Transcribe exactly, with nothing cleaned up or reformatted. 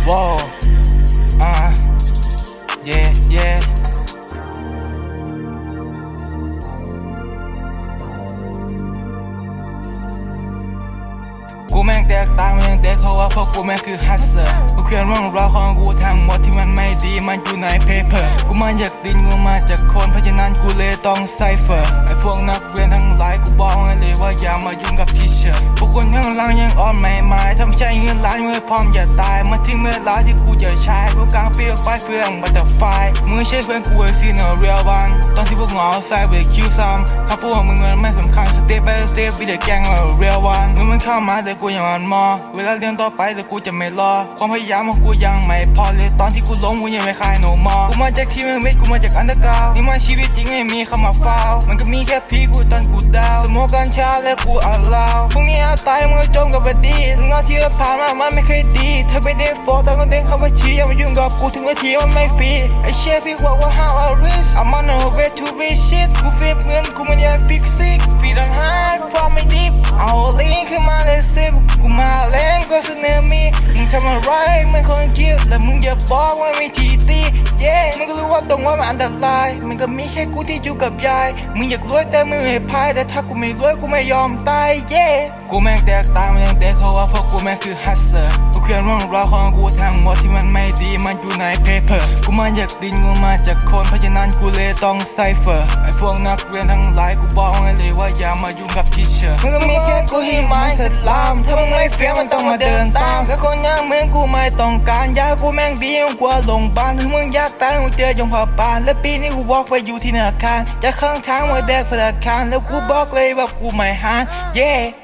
Whoa, uh, yeah, yeah. กูแม่งแตกต่างมันยังแตกเขาว่าพวกกูแม่งคือฮัสเซอร์กูเขียนเรื่องราวของกูทั้งหมดที่มันไม่ดีมันอยู่ในเพเปอร์กูมาจากดินกูมาจากคนเพราะฉะนั้นกูเลยต้องไซเฟอร์ไอ้พวกนักเรียนทั้งหลายกูบอกให้เลยว่าอย่ามายุ่งกับทีเชอร์พวกคนข้างหลังยังอ่อนไม่หมายทำใช้เงินล้านเมื่อพร้อมอย่าตายมาทิ้งเมื่อล้าที่กูจะใช้กูกลางปีออกไปเพื่อนบัตเตอร์ไฟมึงไม่ใช่เพื่อนกูไอ้ซีเนอร์เรียลวันตอนที่พวกเหงาใส่เบรกคิวซ้ำคำพูดของมึงมันไม่สำคัญสเตปไปสเตปวิดีโอแกงเรียลวันมึงมันเข้ามาแต่กูยังอ่อนมอเวลาเรียนต่อไปแต่กูจะไม่รอความพยายามของกูยังไม่พอเลยตอนที่กูล้มกูยังไม่คลายโนมอกูมาจากที่มึงเม็ดกูมาจากอันเดอร์กราวนี่มันชีวิตจริงไม่มีคำว่าฟาวมันก็มีแค่พีกูตอนกูดาวสมองกัญชาและกูอัลลาวพวกนี้อาตายมึงจมกับดีถึงนาทีผ่านมามันไม่เคยดีเธอไม่ได้โฟร์ตอนกูเด้งเข้ามาชี้อย่ามายุ่งกับกูถึงนาทีมันไม่ฟรีไอเชฟพี่บอกว่า how I rich I'm on a way to rich shit กูเฟียบเงินกูไม่ได้ฟิกซิกฟีดอนไฮฟอร์มไม่ดิฟเอาลิงขึ้นมาเลยสิบกูมาแรงก็เสนอมีมึงทำอะไรไม่คนคิดและมึงอย่าบอกว่าไม่ทีตีเย่มึงก็รู้ว่าตรงว่ามันอันตรายมันก็มีแค่กูที่อยู่กับยายมึงอยากรวยแต่มึงไม่พายแต่ถ้ากูไม่รวยกูไม่ยอมตายเย่กูแม่งแตกต่างมันยังแตกเขาว่าพวกกูแม่งคือฮัสเซอร์กูเขียนเรื่องราวของกูทั้งหมดที่มันไม่ดีมันอยู่ในเพเปอร์กูมาจากดินกูมาจากคนเพราะฉะนั้นกูเลยต้องไซเฟอร์ไอ้พวกนักเรียนทั้งหลายกูบอกให้เลยว่าอย่ามายุ่งกับทีเชอร์มึงก็มีแค่กูที่ไม้เถิดลามถ้ามึงไม่เฟี้ยวมันต้องมาเดินตามและคนอย่างมึงกูไม่ต้องการยากูแม่งดีกว่าลงบ้านถึงมึงอยากตายมึงเจอจงพาปานและปีนี้กูวอล์กไปอยู่ที่ธนาคารจะข้างทางมาแดกธนาคารแล้วกูบอกเลยว่ากูไม่หานเย่